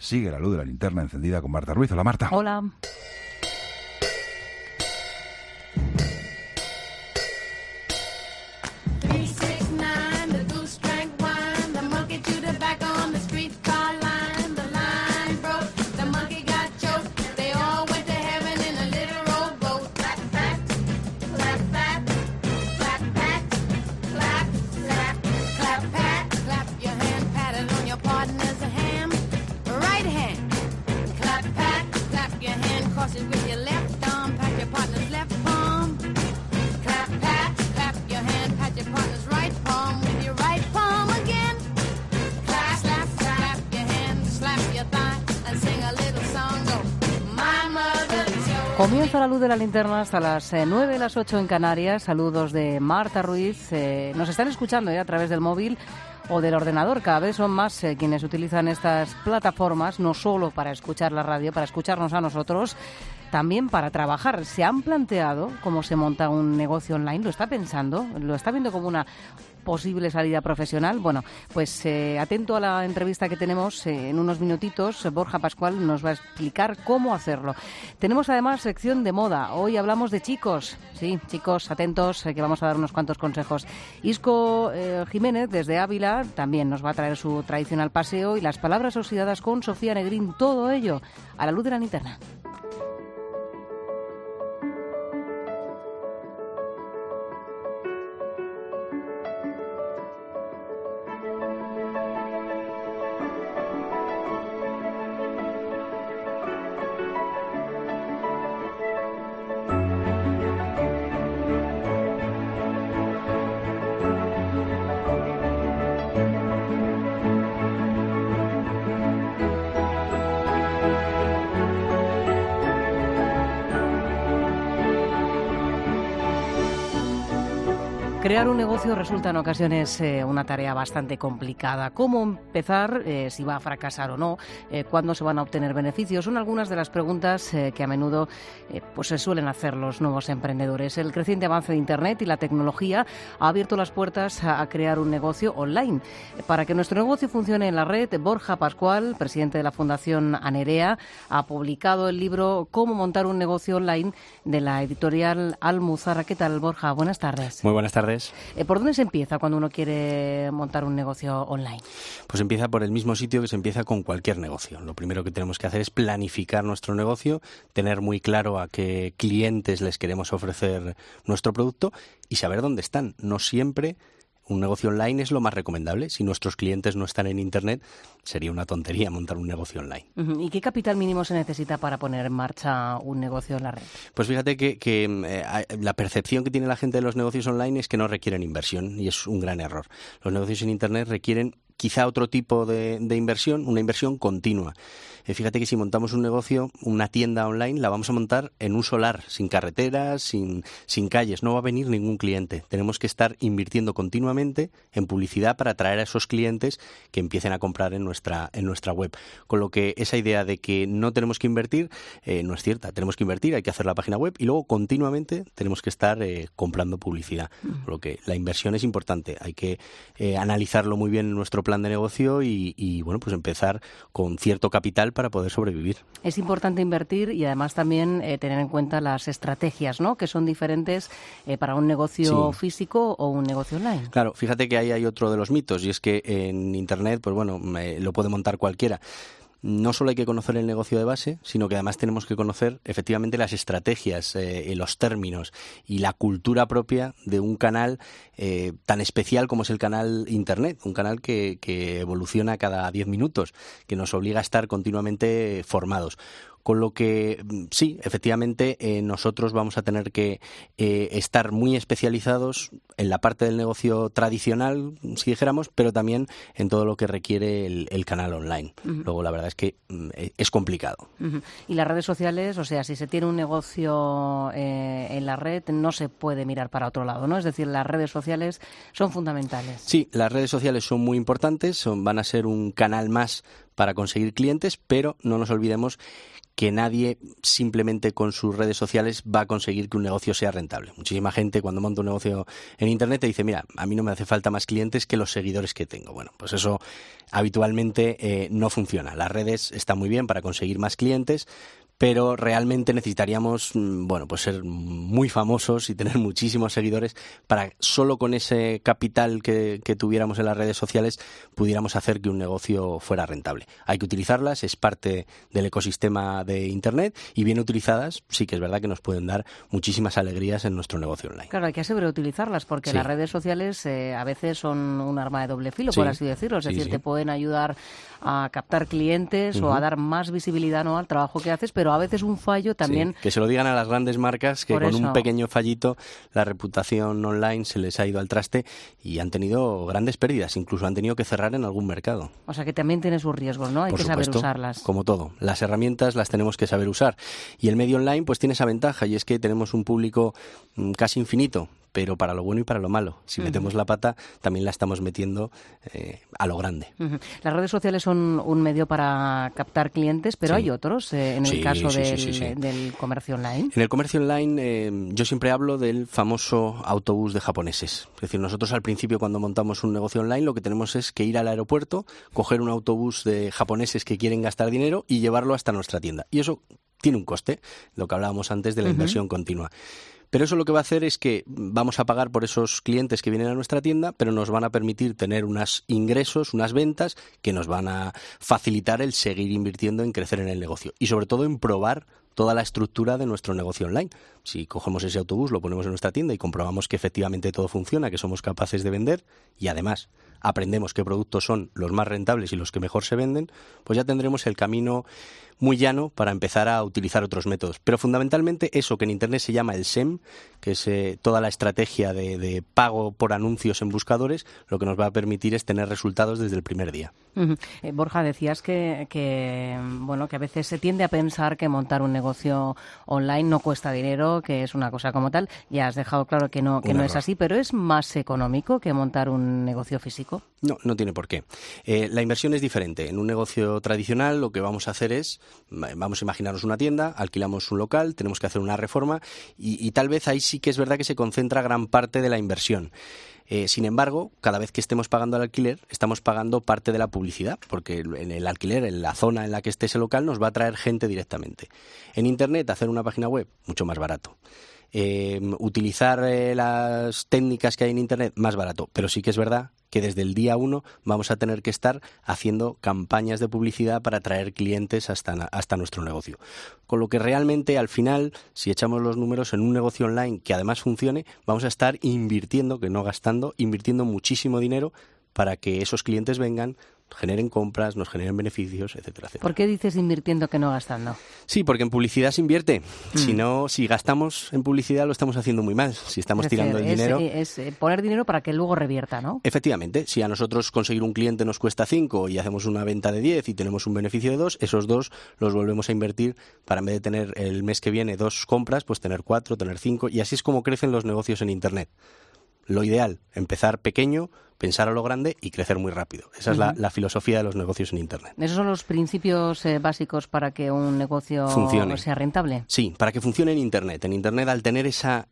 Sigue La Luz de la Linterna encendida con Marta Ruiz. Hola, Marta. Hola. Comienza La Luz de la Linterna hasta las 9, las 8 en Canarias. Saludos de Marta Ruiz. Nos están escuchando a través del móvil o del ordenador. Cada vez son más quienes utilizan estas plataformas, no solo para escuchar la radio, para escucharnos a nosotros, también para trabajar. ¿Se han planteado cómo se monta un negocio online? ¿Lo está pensando? ¿Lo está viendo como una posible salida profesional? Bueno, pues atento a la entrevista que tenemos en unos minutitos. Borja Pascual nos va a explicar cómo hacerlo. Tenemos además sección de moda. Hoy hablamos de chicos. Sí, chicos, atentos, que vamos a dar unos cuantos consejos. Isco Jiménez, desde Ávila, también nos va a traer su tradicional paseo y las palabras oxidadas con Sofía Negrín. Todo ello a la luz de la linterna. Crear un negocio resulta en ocasiones una tarea bastante complicada. ¿Cómo empezar? Si va a fracasar o no. ¿Cuándo se van a obtener beneficios? Son algunas de las preguntas que a menudo pues se suelen hacer los nuevos emprendedores. El creciente avance de Internet y la tecnología ha abierto las puertas a crear un negocio online. Para que nuestro negocio funcione en la red, Borja Pascual, presidente de la Fundación Anerea, ha publicado el libro Cómo montar un negocio online de la editorial Almuzara. ¿Qué tal, Borja? Buenas tardes. Muy buenas tardes. ¿Por dónde se empieza cuando uno quiere montar un negocio online? Pues empieza por el mismo sitio que se empieza con cualquier negocio. Lo primero que tenemos que hacer es planificar nuestro negocio, tener muy claro a qué clientes les queremos ofrecer nuestro producto y saber dónde están. No siempre un negocio online es lo más recomendable. Si nuestros clientes no están en Internet, sería una tontería montar un negocio online. ¿Y qué capital mínimo se necesita para poner en marcha un negocio en la red? Pues fíjate que la percepción que tiene la gente de los negocios online es que no requieren inversión, y es un gran error. Los negocios en Internet requieren quizá otro tipo de inversión, una inversión continua. Fíjate que si montamos un negocio, una tienda online, la vamos a montar en un solar, sin carreteras, sin calles. No va a venir ningún cliente. Tenemos que estar invirtiendo continuamente en publicidad para atraer a esos clientes que empiecen a comprar en nuestra web. Con lo que esa idea de que no tenemos que invertir no es cierta. Tenemos que invertir, hay que hacer la página web y luego continuamente tenemos que estar comprando publicidad. Con lo que la inversión es importante. Hay que analizarlo muy bien en nuestro plan de negocio y bueno, pues empezar con cierto capital para poder sobrevivir. Es importante invertir y además también tener en cuenta las estrategias, ¿no?, que son diferentes para un negocio físico o un negocio online. Claro, fíjate que ahí hay otro de los mitos y es que en Internet, pues bueno, lo puede montar cualquiera. No solo hay que conocer el negocio de base, sino que además tenemos que conocer efectivamente las estrategias, los términos y la cultura propia de un canal tan especial como es el canal Internet, un canal que evoluciona cada 10 minutos, que nos obliga a estar continuamente formados. Con lo que sí, efectivamente, nosotros vamos a tener que estar muy especializados en la parte del negocio tradicional, si dijéramos, pero también en todo lo que requiere el canal online. Luego, la verdad es que es complicado. Y las redes sociales, o sea, si se tiene un negocio en la red, no se puede mirar para otro lado, ¿no? Es decir, las redes sociales son fundamentales. Sí, las redes sociales son muy importantes, van a ser un canal más para conseguir clientes, pero no nos olvidemos que nadie simplemente con sus redes sociales va a conseguir que un negocio sea rentable. Muchísima gente cuando monta un negocio en Internet te dice, mira, a mí no me hace falta más clientes que los seguidores que tengo. Bueno, pues eso habitualmente no funciona. Las redes están muy bien para conseguir más clientes, pero realmente necesitaríamos, bueno, pues ser muy famosos y tener muchísimos seguidores para solo con ese capital que tuviéramos en las redes sociales pudiéramos hacer que un negocio fuera rentable. Hay que utilizarlas, es parte del ecosistema de Internet y bien utilizadas sí que es verdad que nos pueden dar muchísimas alegrías en nuestro negocio online. Claro, hay que saber utilizarlas porque las redes sociales a veces son un arma de doble filo, por así decirlo. Es decir, te pueden ayudar a captar clientes o a dar más visibilidad, ¿no?, al trabajo que haces, pero a veces un fallo también... que se lo digan a las grandes marcas que con un pequeño fallito la reputación online se les ha ido al traste y han tenido grandes pérdidas, incluso han tenido que cerrar en algún mercado. O sea que también tiene sus riesgos, ¿no? Hay que saber usarlas. Como todo, las herramientas las tenemos que saber usar y el medio online pues tiene esa ventaja y es que tenemos un público casi infinito, pero para lo bueno y para lo malo. Si metemos la pata, también la estamos metiendo a lo grande. Las redes sociales son un medio para captar clientes, pero hay otros en el caso del comercio online. En el comercio online yo siempre hablo del famoso autobús de japoneses. Es decir, nosotros al principio cuando montamos un negocio online lo que tenemos es que ir al aeropuerto, coger un autobús de japoneses que quieren gastar dinero y llevarlo hasta nuestra tienda. Y eso tiene un coste, lo que hablábamos antes de la inversión continua. Pero eso lo que va a hacer es que vamos a pagar por esos clientes que vienen a nuestra tienda, pero nos van a permitir tener unos ingresos, unas ventas que nos van a facilitar el seguir invirtiendo en crecer en el negocio y sobre todo en probar toda la estructura de nuestro negocio online. Si cogemos ese autobús, lo ponemos en nuestra tienda y comprobamos que efectivamente todo funciona, que somos capaces de vender y además aprendemos qué productos son los más rentables y los que mejor se venden, pues ya tendremos el camino muy llano para empezar a utilizar otros métodos. Pero fundamentalmente eso que en Internet se llama el SEM, que es toda la estrategia de pago por anuncios en buscadores, lo que nos va a permitir es tener resultados desde el primer día. Borja, decías que a veces se tiende a pensar que montar un negocio online no cuesta dinero, que es una cosa como tal. Ya has dejado claro que no es así, pero ¿es más económico que montar un negocio físico? No, no tiene por qué. La inversión es diferente. En un negocio tradicional lo que vamos a hacer es, vamos a imaginarnos una tienda, alquilamos un local, tenemos que hacer una reforma y tal vez ahí sí que es verdad que se concentra gran parte de la inversión. Sin embargo, cada vez que estemos pagando el alquiler, estamos pagando parte de la publicidad, porque en el alquiler, en la zona en la que esté ese local, nos va a traer gente directamente. En Internet, hacer una página web, mucho más barato. Utilizar las técnicas que hay en Internet, más barato, pero sí que es verdad que desde el día 1 vamos a tener que estar haciendo campañas de publicidad para atraer clientes hasta nuestro negocio. Con lo que realmente al final, si echamos los números en un negocio online que además funcione, vamos a estar invirtiendo, que no gastando, invirtiendo muchísimo dinero para que esos clientes vengan, generen compras, nos generen beneficios, etcétera, etcétera. ¿Por qué dices invirtiendo que no gastando? Sí, porque en publicidad se invierte. Si gastamos en publicidad lo estamos haciendo muy mal. Si estamos tirando el dinero... Es poner dinero para que luego revierta, ¿no? Efectivamente. Si a nosotros conseguir un cliente nos cuesta 5 y hacemos una venta de 10 y tenemos un beneficio de 2, esos 2 los volvemos a invertir para en vez de tener el mes que viene 2 compras, pues tener 4, tener 5 y así es como crecen los negocios en Internet. Lo ideal, empezar pequeño, pensar a lo grande y crecer muy rápido. Esa es la filosofía de los negocios en Internet. ¿Esos son los principios básicos para que un negocio sea rentable? Sí, para que funcione en Internet. En Internet, al tener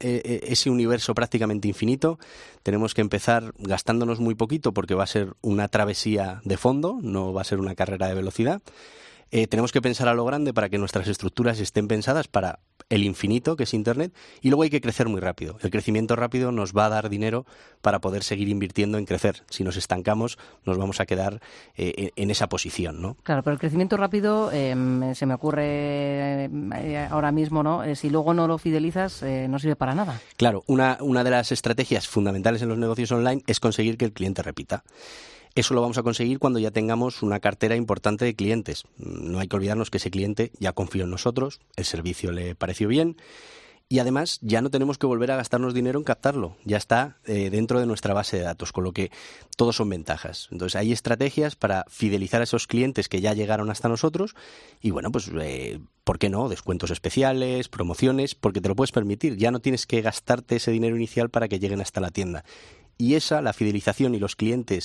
ese universo prácticamente infinito, tenemos que empezar gastándonos muy poquito porque va a ser una travesía de fondo, no va a ser una carrera de velocidad. Tenemos que pensar a lo grande para que nuestras estructuras estén pensadas para el infinito, que es Internet, y luego hay que crecer muy rápido. El crecimiento rápido nos va a dar dinero para poder seguir invirtiendo en crecer. Si nos estancamos, nos vamos a quedar en esa posición, ¿no? Claro, pero el crecimiento rápido se me ocurre ahora mismo, ¿no? Si luego no lo fidelizas, no sirve para nada. Claro, una de las estrategias fundamentales en los negocios online es conseguir que el cliente repita. Eso lo vamos a conseguir cuando ya tengamos una cartera importante de clientes. No hay que olvidarnos que ese cliente ya confió en nosotros, el servicio le pareció bien y además ya no tenemos que volver a gastarnos dinero en captarlo. Ya está dentro de nuestra base de datos, con lo que todos son ventajas. Entonces hay estrategias para fidelizar a esos clientes que ya llegaron hasta nosotros y bueno, pues ¿por qué no? Descuentos especiales, promociones, porque te lo puedes permitir. Ya no tienes que gastarte ese dinero inicial para que lleguen hasta la tienda. Y la fidelización y los clientes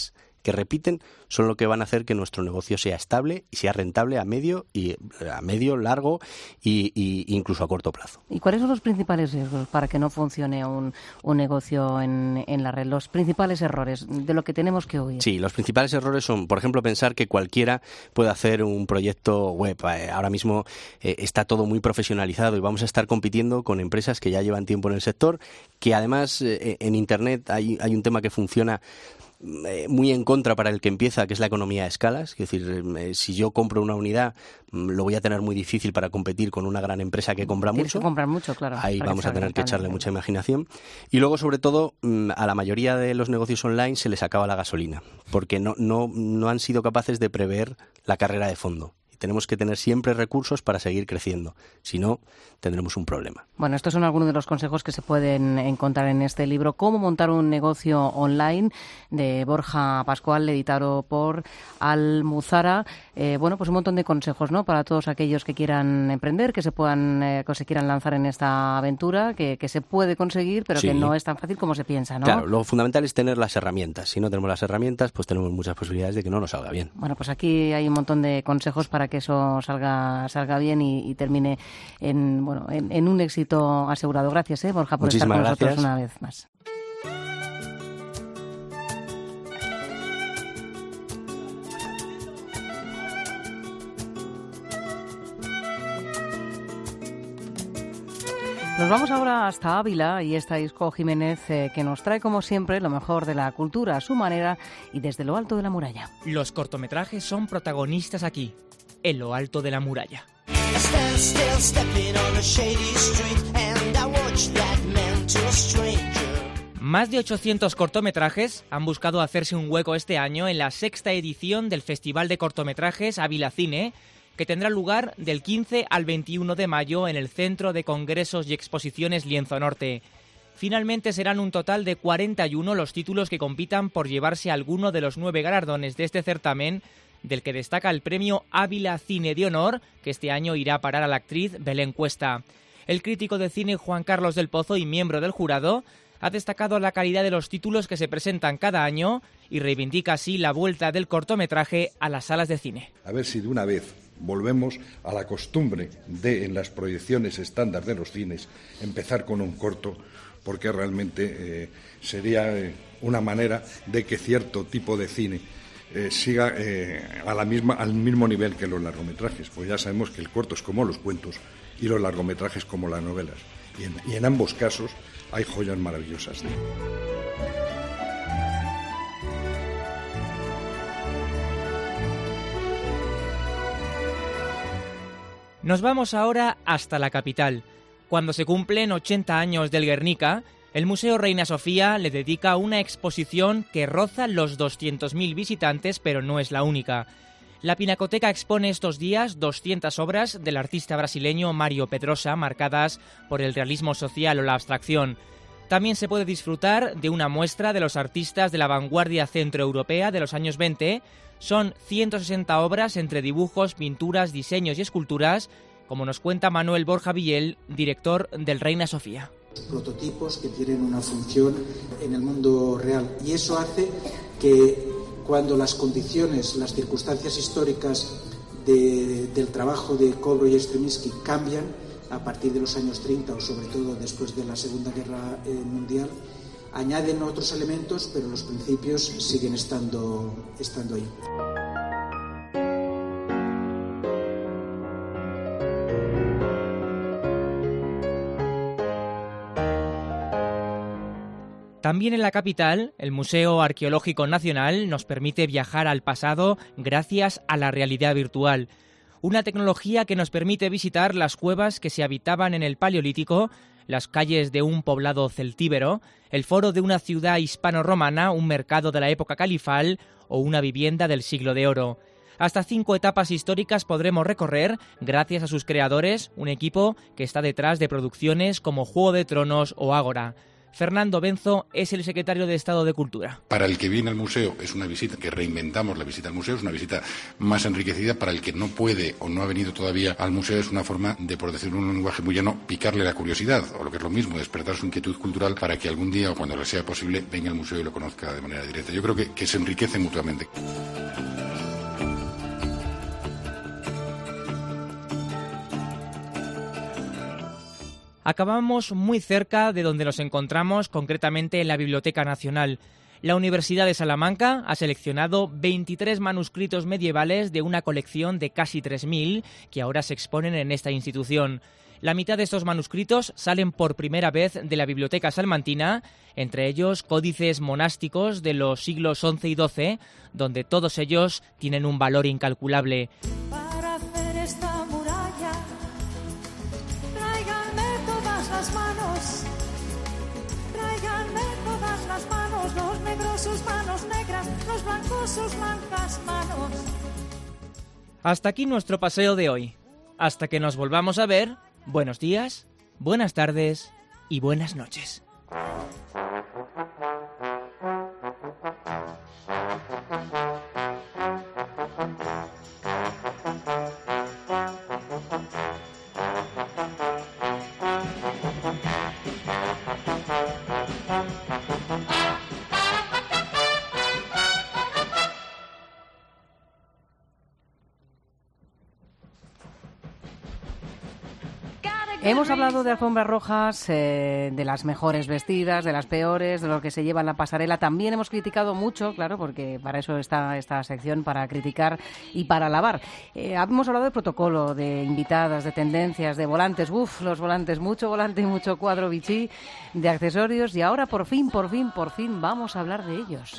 que repiten, son lo que van a hacer que nuestro negocio sea estable y sea rentable a medio, largo y incluso a corto plazo. ¿Y cuáles son los principales riesgos para que no funcione un negocio en la red? Los principales errores de lo que tenemos que oír. Sí, los principales errores son, por ejemplo, pensar que cualquiera puede hacer un proyecto web. Ahora mismo está todo muy profesionalizado y vamos a estar compitiendo con empresas que ya llevan tiempo en el sector, que además en Internet hay un tema que funciona muy en contra para el que empieza, que es la economía de escalas. Es decir, si yo compro una unidad, lo voy a tener muy difícil para competir con una gran empresa que compra Tienes mucho. que comprar mucho, claro. Ahí vamos a tener que echarle mucha imaginación. Y luego, sobre todo, a la mayoría de los negocios online se les acaba la gasolina, porque no han sido capaces de prever la carrera de fondo. Tenemos que tener siempre recursos para seguir creciendo. Si no, tendremos un problema. Bueno, estos son algunos de los consejos que se pueden encontrar en este libro, Cómo montar un negocio online, de Borja Pascual, editado por Almuzara. Pues un montón de consejos, ¿no?, para todos aquellos que quieran emprender, que se quieran lanzar en esta aventura, que se puede conseguir, pero sí, que no es tan fácil como se piensa, ¿no? Claro, lo fundamental es tener las herramientas. Si no tenemos las herramientas, pues tenemos muchas posibilidades de que no nos salga bien. Bueno, pues aquí hay un montón de consejos para que eso salga bien y termine en un éxito asegurado. Gracias, Borja, por Muchísimas estar con gracias. nosotros una vez más. Nos vamos ahora hasta Ávila y está Isco Jiménez, que nos trae, como siempre, lo mejor de la cultura a su manera y desde lo alto de la muralla. Los cortometrajes son protagonistas aquí, en lo alto de la muralla. Más de 800 cortometrajes han buscado hacerse un hueco este año en la 6ª edición del Festival de Cortometrajes Ávila Cine, que tendrá lugar del 15 al 21 de mayo en el Centro de Congresos y Exposiciones Lienzo Norte. Finalmente serán un total de 41 los títulos que compitan por llevarse alguno de los 9 galardones de este certamen, del que destaca el premio Ávila Cine de Honor, que este año irá a parar a la actriz Belén Cuesta. El crítico de cine Juan Carlos del Pozo, y miembro del jurado, ha destacado la calidad de los títulos que se presentan cada año y reivindica así la vuelta del cortometraje a las salas de cine. A ver si de una vez volvemos a la costumbre de, en las proyecciones estándar de los cines, empezar con un corto, porque realmente sería una manera de que cierto tipo de cine siga al mismo nivel que los largometrajes. Pues ya sabemos que el corto es como los cuentos y los largometrajes como las novelas. Y en ambos casos hay joyas maravillosas. Nos vamos ahora hasta la capital. Cuando se cumplen 80 años del Guernica, el Museo Reina Sofía le dedica una exposición que roza los 200.000 visitantes, pero no es la única. La Pinacoteca expone estos días 200 obras del artista brasileño Mário Pedrosa, marcadas por el realismo social o la abstracción. También se puede disfrutar de una muestra de los artistas de la vanguardia centroeuropea de los años 20. Son 160 obras entre dibujos, pinturas, diseños y esculturas, como nos cuenta Manuel Borja Villel, director del Reina Sofía. Prototipos que tienen una función en el mundo real, y eso hace que cuando las condiciones, las circunstancias históricas del trabajo de Cobro y Stravinsky cambian a partir de los años 30 o sobre todo después de la Segunda Guerra Mundial, añaden otros elementos, pero los principios siguen estando ahí. También en la capital, el Museo Arqueológico Nacional nos permite viajar al pasado gracias a la realidad virtual. Una tecnología que nos permite visitar las cuevas que se habitaban en el Paleolítico, las calles de un poblado celtíbero, el foro de una ciudad hispano-romana, un mercado de la época califal o una vivienda del Siglo de Oro. Hasta 5 etapas históricas podremos recorrer gracias a sus creadores, un equipo que está detrás de producciones como Juego de Tronos o Ágora. Fernando Benzo es el secretario de Estado de Cultura. Para el que viene al museo es una visita que reinventamos, la visita al museo es una visita más enriquecida. Para el que no puede o no ha venido todavía al museo es una forma de, por decirlo en un lenguaje muy llano, picarle la curiosidad, o lo que es lo mismo, despertar su inquietud cultural para que algún día o cuando le sea posible venga al museo y lo conozca de manera directa. Yo creo que se enriquece mutuamente. Acabamos muy cerca de donde nos encontramos, concretamente en la Biblioteca Nacional. La Universidad de Salamanca ha seleccionado 23 manuscritos medievales de una colección de casi 3.000 que ahora se exponen en esta institución. La mitad de estos manuscritos salen por primera vez de la Biblioteca Salmantina, entre ellos códices monásticos de los siglos XI y XII, donde todos ellos tienen un valor incalculable. Para hacer esta muralla, tráiganme todas las manos, tráiganme todas las manos, los negros sus manos negras, los blancos sus blancas manos. Hasta aquí nuestro paseo de hoy. Hasta que nos volvamos a ver, buenos días, buenas tardes y buenas noches. Hemos hablado de alfombras rojas, de las mejores vestidas, de las peores, de lo que se lleva en la pasarela. También hemos criticado mucho, claro, porque para eso está esta sección, para criticar y para alabar. Hemos hablado de protocolo, de invitadas, de tendencias, de volantes. Los volantes, mucho volante y mucho cuadro Vichy, de accesorios. Y ahora, por fin, vamos a hablar de ellos.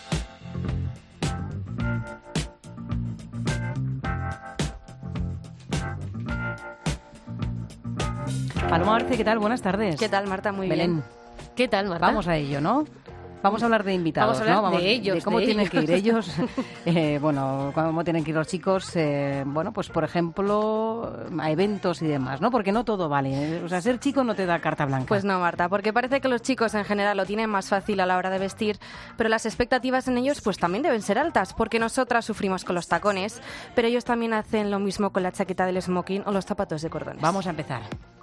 Paloma Arce, ¿qué tal? Buenas tardes. ¿Qué tal, Marta? Muy Belén. bien. ¿Qué tal, Marta? Vamos a ello, ¿no? Vamos a hablar de invitados, Vamos a hablar ¿no? de ellos, de cómo de tienen ellos. que ir ellos. Cómo tienen que ir los chicos, pues por ejemplo, a eventos y demás, ¿no? Porque no todo vale. O sea, ser chico no te da carta blanca. Pues no, Marta, porque parece que los chicos en general lo tienen más fácil a la hora de vestir, pero las expectativas en ellos pues también deben ser altas, porque nosotras sufrimos con los tacones, pero ellos también hacen lo mismo con la chaqueta del smoking o los zapatos de cordones. Vamos a empezar.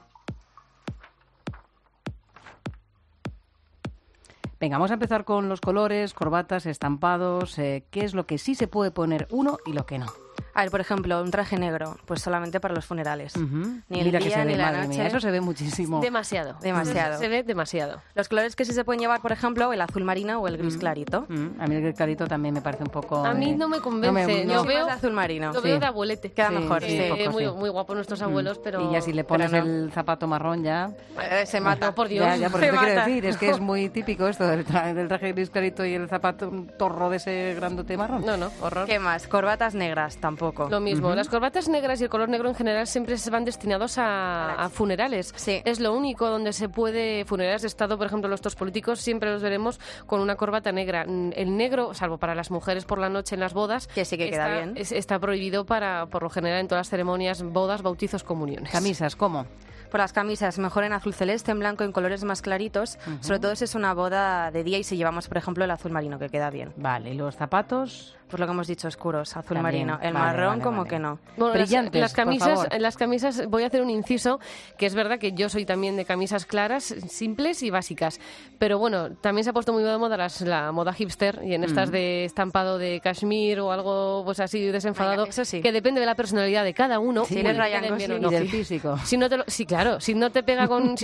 Venga, vamos a empezar con los colores, corbatas, estampados, qué es lo que sí se puede poner uno y lo que no. A ver, por ejemplo, un traje negro, pues solamente para los funerales. Uh-huh. Ni el Mira día que se ni ve, la madre noche. mía, eso se ve muchísimo. Demasiado. Se ve demasiado. Los colores que sí se pueden llevar, por ejemplo, el azul marino o el gris clarito. A mí el gris clarito también me parece un poco... A mí no me convence. no. Yo Sí, veo más de azul marino. Lo Sí. veo de abuelete. Queda mejor, sí, sí. poco, muy, sí. muy guapo nuestros abuelos, pero... Y ya si le pones pero no. el zapato marrón ya... Se mata. No, por Dios. Ya, por se eso te quiero mata. decir, es que es muy típico esto del traje gris clarito y el zapato un torro de ese grandote marrón. No, horror. ¿Qué más? Corbatas negras, tampoco. Lo mismo. Las corbatas negras y el color negro en general siempre se van destinados a funerales. Sí. Es lo único donde se puede... Funerales de Estado, por ejemplo, los políticos siempre los veremos con una corbata negra. El negro, salvo para las mujeres por la noche en las bodas... Que sí que queda bien. Está prohibido por lo general en todas las ceremonias, bodas, bautizos, comuniones. Camisas, ¿cómo? Por las camisas, mejor en azul celeste, en blanco, en colores más claritos. Sobre todo si es una boda de día y si llevamos, por ejemplo, el azul marino, que queda bien. Vale, ¿y los zapatos? Pues lo que hemos dicho, oscuros, azul También. marino. El Vale, marrón, vale, como vale. que no. Bueno, Brillantes, las por camisas, favor. las camisas, voy a hacer un inciso, que es verdad que yo soy también de camisas claras, simples y básicas. Pero bueno, también se ha puesto muy de moda la moda hipster, y en estas de estampado de cashmere o algo pues así desenfadado, Venga, eso sí. que depende de la personalidad de cada uno. Sí, puede eres Ryan quedar bien o Gosling no. Y del físico. Sí, claro, si no te pega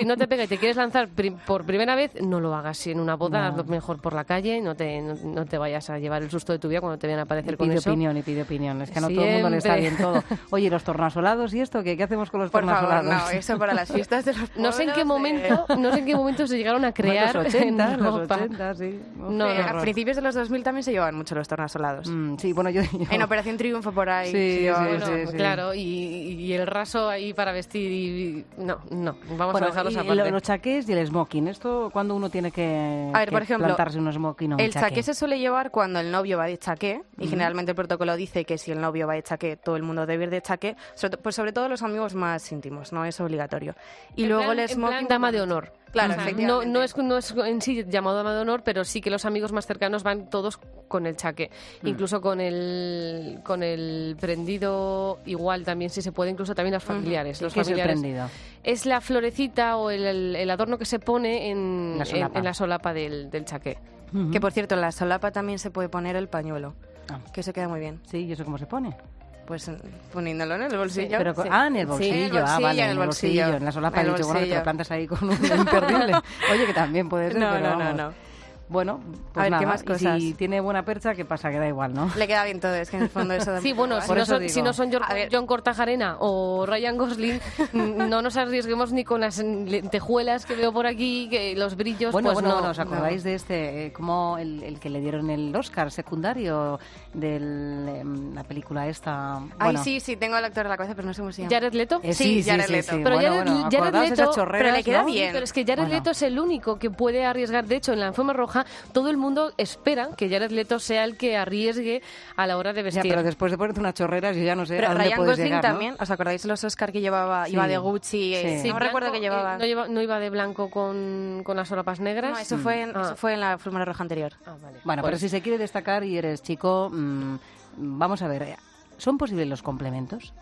y te quieres lanzar por primera vez, no lo hagas. Si en una boda, No. hazlo mejor por la calle, no te vayas a llevar el susto de tu vida cuando te vean aparecer Y con pide eso. opinión, es que no todo el mundo le está Siempre. bien todo. Oye, ¿los tornasolados y esto? ¿Qué hacemos con los Por favor, tornasolados? no, eso para las fiestas de los No sé en qué pueblos, momento se llegaron a crear Los 80, en los ropa. 80, sí. No, a principios de los 2000 también se llevaban mucho los tornasolados. Sí, bueno, yo... En Operación Triunfo por ahí. Sí, se llevaban sí, mucho. Bueno, sí. claro, y el raso ahí para vestir y no, vamos Bueno, a dejarlos y aparte. los chaqués y el smoking. ¿Esto cuándo uno tiene que, A ver, por ejemplo, plantarse un smoking o un El chaqué? chaqué se suele llevar cuando el novio va de chaqué, chaqué, y generalmente el protocolo dice que si el novio va de chaqué, todo el mundo debe ir de chaqué, pues sobre todo los amigos más íntimos, no es obligatorio. Y luego el smoking... En plan dama de honor. Claro, efectivamente. No es en sí llamado dama de honor, pero sí que los amigos más cercanos van todos con el chaqué. Incluso con el prendido igual también, si se puede, incluso también los familiares. ¿Qué Los es el familiares prendido? es la florecita o el adorno que se pone en la solapa del chaqué. Que, por cierto, en la solapa también se puede poner el pañuelo, que eso queda muy bien. Sí, ¿y eso cómo se pone? Pues poniéndolo en el bolsillo. Sí, pero, en el bolsillo. Sí, vale, en el bolsillo. En la solapa he dicho, bueno, que te lo plantas ahí con un imperdible. Oye, que también puede ser, No. Bueno, pues a ver, nada, ¿qué más cosas? Si tiene buena percha, ¿qué pasa? Que da igual, ¿no? Le queda bien todo, es que en el fondo eso... Sí, bueno, si no son John Cortajarena o Ryan Gosling, no nos arriesguemos ni con las lentejuelas que veo por aquí, que los brillos, Bueno, pues no. ¿os acordáis de este, como el que le dieron el Oscar secundario de la película esta? Bueno. Ay, sí, tengo al actor en la cabeza, pero no sé cómo se llama. ¿Jared Leto? Sí, Jared Leto. Pero Jared Leto, pero le queda bien. Pero es que Jared Leto es el único que puede arriesgar. De hecho, en la alfombra roja, todo el mundo espera que Jared Leto sea el que arriesgue a la hora de vestir. Ya, pero después de ponerte unas chorreras, yo ya no sé pero a dónde Ryan puedes Gosling llegar, también, ¿os acordáis de los Oscar que llevaba? Iba de Gucci, sí, no recuerdo que llevaba. No iba de blanco con las solapas negras. No, eso fue en la alfombra roja anterior. Vale. Bueno, pero si se quiere destacar y eres chico, vamos a ver, ¿son posibles los complementos?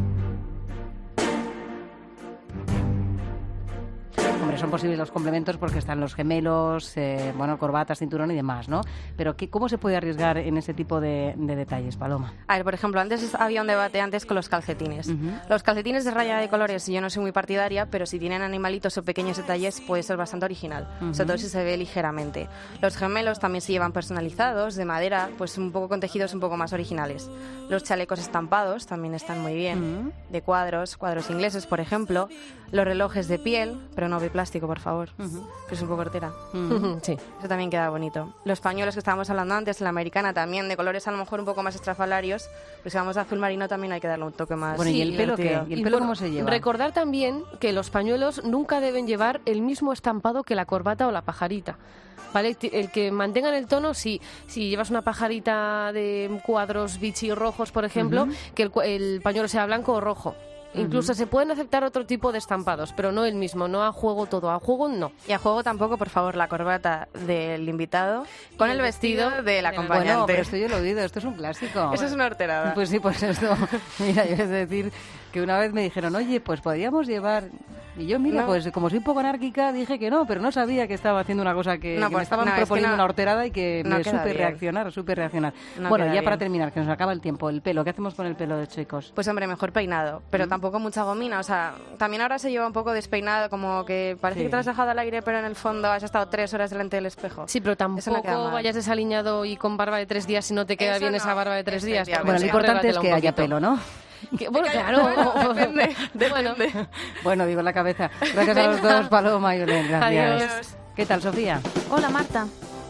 Hombre, son posibles los complementos porque están los gemelos, corbatas, cinturón y demás, ¿no? Pero ¿cómo se puede arriesgar en ese tipo de detalles, Paloma? A ver, por ejemplo, antes había un debate con los calcetines. Los calcetines de raya de colores, yo no soy muy partidaria, pero si tienen animalitos o pequeños detalles puede ser bastante original, sobre todo si se ve ligeramente. Los gemelos también se llevan personalizados, de madera, pues un poco con tejidos un poco más originales. Los chalecos estampados también están muy bien, de cuadros ingleses, por ejemplo. Los relojes de piel, pero no de plástico, por favor, que es un poco hortera. Sí. Eso también queda bonito. Los pañuelos que estábamos hablando antes, la americana también, de colores a lo mejor un poco más estrafalarios, pues si vamos a azul marino también hay que darle un toque más. Bueno, ¿y el pelo qué? ¿Y el pelo cómo se lleva? Recordar también que los pañuelos nunca deben llevar el mismo estampado que la corbata o la pajarita. ¿Vale? El que mantengan el tono, si llevas una pajarita de cuadros bichi rojos, por ejemplo, que el pañuelo sea blanco o rojo. Incluso se pueden aceptar otro tipo de estampados, pero no el mismo, no a juego todo, a juego no. Y a juego tampoco, por favor, la corbata del invitado con el vestido del acompañante. Bueno, pero esto yo lo he oído, esto es un clásico. Eso es una horterada. Pues sí, pues esto, mira, yo es decir que una vez me dijeron, oye, pues podríamos llevar... Y yo, mira, pues como soy un poco anárquica, dije que no, pero no sabía que estaba haciendo una cosa que me estaban proponiendo una horterada y que me supe reaccionar. Bueno, ya para terminar, que nos acaba el tiempo, el pelo, ¿qué hacemos con el pelo de chicos? Pues hombre, mejor peinado, pero tampoco mucha gomina, o sea, también ahora se lleva un poco despeinado, como que parece que te lo has dejado al aire, pero en el fondo has estado 3 horas delante del espejo. Sí, pero tampoco vayas desaliñado y con barba de 3 días si no te queda bien esa barba de 3 días. Bueno, lo importante es que haya pelo, ¿no? Bueno, claro. Depende. Bueno, digo la cabeza. Gracias a los dos, Paloma y Belén. Gracias. Adiós. ¿Qué tal, Sofía? Hola, Marta.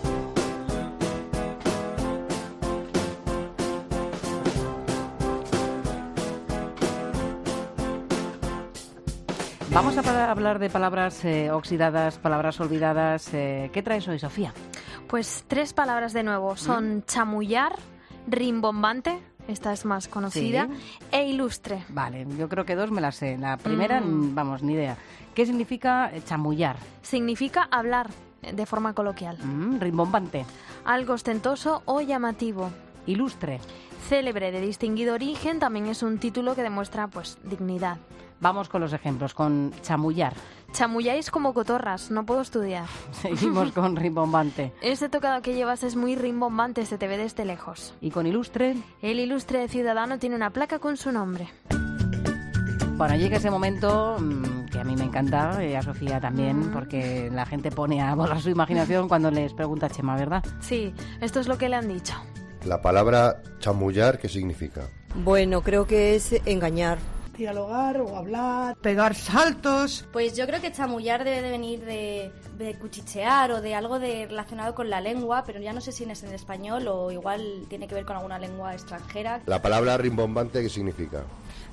Vamos a hablar de palabras oxidadas, palabras olvidadas. ¿Qué traes hoy, Sofía? Pues 3 palabras de nuevo. Son chamullar, rimbombante, esta es más conocida, e ilustre. Vale, yo creo que 2 me las sé. La primera, vamos, ni idea. ¿Qué significa chamullar? Significa hablar de forma coloquial. Rimbombante. Algo ostentoso o llamativo. Ilustre. Célebre, de distinguido origen, también es un título que demuestra, pues, dignidad. Vamos con los ejemplos, con chamullar. Chamulláis como cotorras, no puedo estudiar. Seguimos con rimbombante. Este tocado que llevas es muy rimbombante, se te ve desde lejos. ¿Y con ilustre? El ilustre ciudadano tiene una placa con su nombre. Bueno, llega ese momento que a mí me encanta, y a Sofía también, porque la gente pone a volar su imaginación cuando les pregunta a Chema, ¿verdad? Sí, esto es lo que le han dicho. La palabra chamullar, ¿qué significa? Bueno, creo que es engañar. Dialogar o hablar, pegar saltos. Pues yo creo que chamullar debe de venir de cuchichear o de algo relacionado con la lengua, pero ya no sé si es en español o igual tiene que ver con alguna lengua extranjera. La palabra rimbombante, ¿qué significa?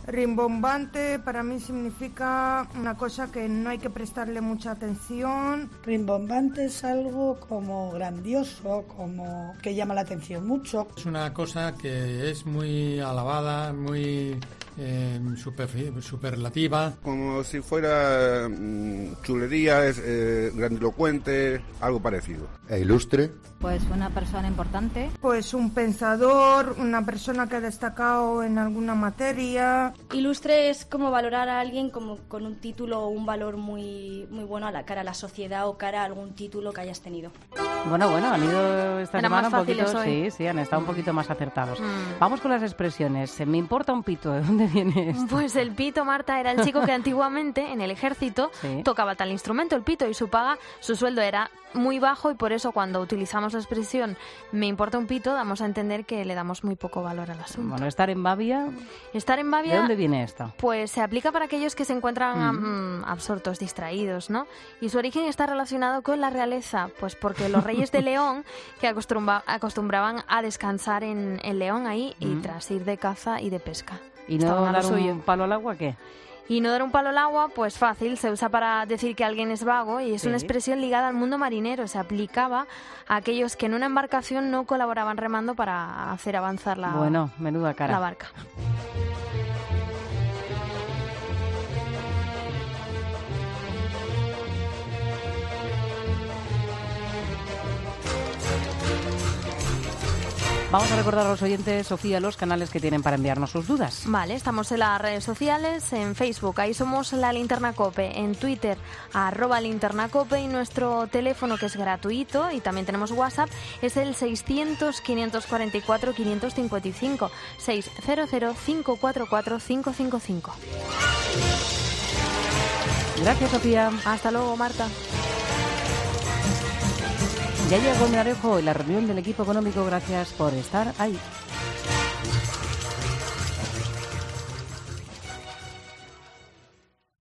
Rimbombante para mí significa una cosa que no hay que prestarle mucha atención. Rimbombante es algo como grandioso, como que llama la atención mucho. Es una cosa que es muy alabada, muy superlativa. Como si fuera chulería, es grandilocuente, algo parecido. ¿E ilustre? Pues una persona importante. Pues un pensador, una persona que ha destacado en alguna materia. Ilustre es como valorar a alguien como con un título o un valor muy, muy bueno a la cara a la sociedad o cara a algún título que hayas tenido. Bueno, han ido esta Eran semana más un poquito, fáciles sí, han estado un poquito más acertados. Vamos con las expresiones. Me importa un pito, ¿de dónde viene esto? Pues el pito, Marta, era el chico que antiguamente en el ejército tocaba tal instrumento, el pito, y su sueldo era muy bajo, y por eso cuando utilizamos la expresión me importa un pito, damos a entender que le damos muy poco valor al asunto. Bueno, estar en babia. ¿De dónde viene esto? Pues se aplica para aquellos que se encuentran absortos, distraídos, ¿no? Y su origen está relacionado con la realeza, pues porque los reyes de León, que acostumbraban a descansar en León ahí y tras ir de caza y de pesca. ¿Y no dar un palo al agua, qué? Y no dar un palo al agua, pues fácil, se usa para decir que alguien es vago y es una expresión ligada al mundo marinero. Se aplicaba a aquellos que en una embarcación no colaboraban remando para hacer avanzar menuda cara. La barca. Vamos a recordar a los oyentes, Sofía, los canales que tienen para enviarnos sus dudas. Vale, estamos en las redes sociales, en Facebook, ahí somos La Linterna Cope, en Twitter, @linternacope, y nuestro teléfono, que es gratuito, y también tenemos WhatsApp, es el 600-544-555, 600-544-555. Gracias, Sofía. Hasta luego, Marta. Ya llegó Melgarejo y la reunión del equipo económico. Gracias por estar ahí.